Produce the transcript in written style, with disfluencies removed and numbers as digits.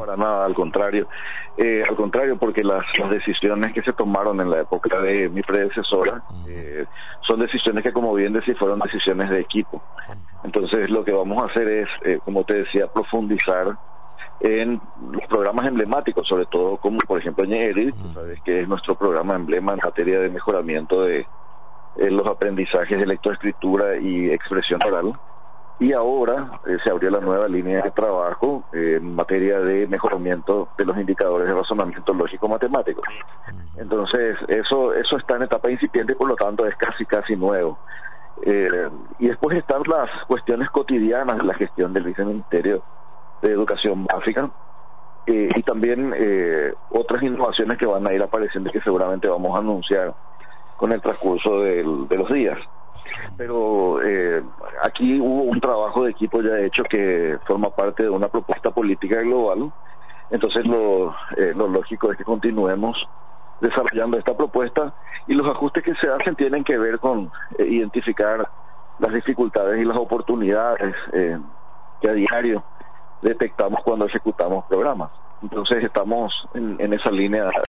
para nada, al contrario, porque las decisiones que se tomaron en la época de mi predecesora son decisiones que, como bien decís, fueron decisiones de equipo. Entonces lo que vamos a hacer es, como te decía, profundizar en los programas emblemáticos, sobre todo como por ejemplo Ñeeri, sabes que es nuestro programa emblema en materia de mejoramiento de los aprendizajes de lectoescritura y expresión oral. Y ahora se abrió la nueva línea de trabajo en materia de mejoramiento de los indicadores de razonamiento lógico-matemático. Entonces eso está en etapa incipiente y por lo tanto es casi nuevo. Y después están las cuestiones cotidianas de la gestión del Viceministerio de Educación Básica y también otras innovaciones que van a ir apareciendo y que seguramente vamos a anunciar con el transcurso de los días. Pero aquí hubo un trabajo de equipo ya hecho que forma parte de una propuesta política global. Entonces lo lógico es que continuemos desarrollando esta propuesta y los ajustes que se hacen tienen que ver con identificar las dificultades y las oportunidades que a diario detectamos cuando ejecutamos programas. Entonces estamos en esa línea